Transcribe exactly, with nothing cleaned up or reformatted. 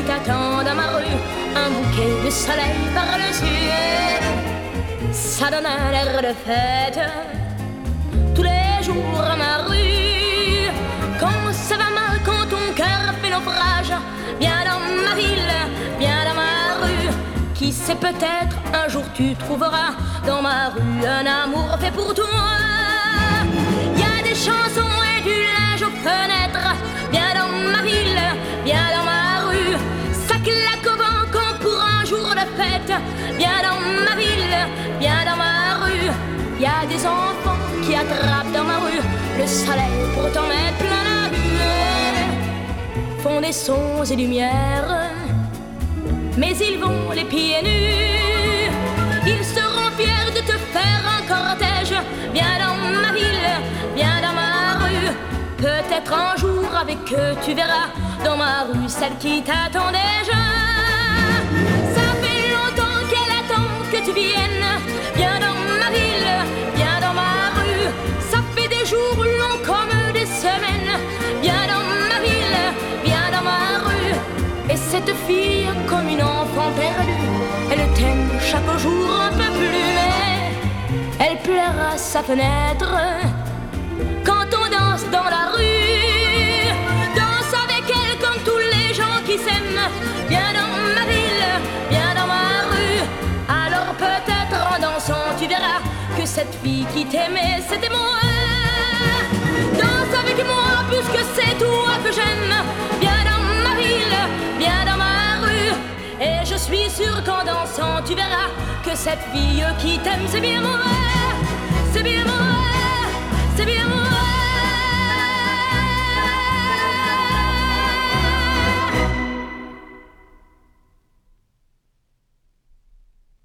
t'attend dans ma rue, un bouquet de soleil par-dessus. Ça donne un air de fête tous les jours à ma rue. Quand ça va mal, quand ton cœur fait naufrage, viens dans ma ville, viens dans ma rue. Qui sait, peut-être un jour tu trouveras dans ma rue un amour fait pour toi. Y a des chansons et du linge aux fenêtres. Viens dans ma ville, viens dans ma rue. Ça claque au vent quand pour un jour de fête. Viens dans ma ville, viens dans ma rue. Y a des enfants qui attrapent dans ma rue le soleil pour t'en mettre plein la rue. Font des sons et lumières, mais ils vont les pieds nus. Ils seront fiers de te faire un cortège. Viens dans ma ville, viens dans ma rue. Peut-être un jour avec eux tu verras dans ma rue celle qui t'attend déjà. Ça fait longtemps qu'elle attend que tu viennes. Viens dans ma ville, viens dans ma rue. Ça fait des jours longs comme des semaines. Viens dans ma ville, viens dans ma rue. Et cette fille comme une enfant perdue, elle t'aime chaque jour un peu plus, mais elle pleure à sa fenêtre quand on danse dans la rue. Danse avec elle comme tous les gens qui s'aiment. Viens dans ma ville, viens dans ma rue. Alors peut-être en dansant tu verras que cette fille qui t'aimait c'était moi. Danse avec moi puisque c'est toi que j'aime. Viens dans ma ville, viens dans ma rue. Et je suis sûre qu'en dansant tu verras que cette fille qui t'aime c'est bien moi, c'est bien moi.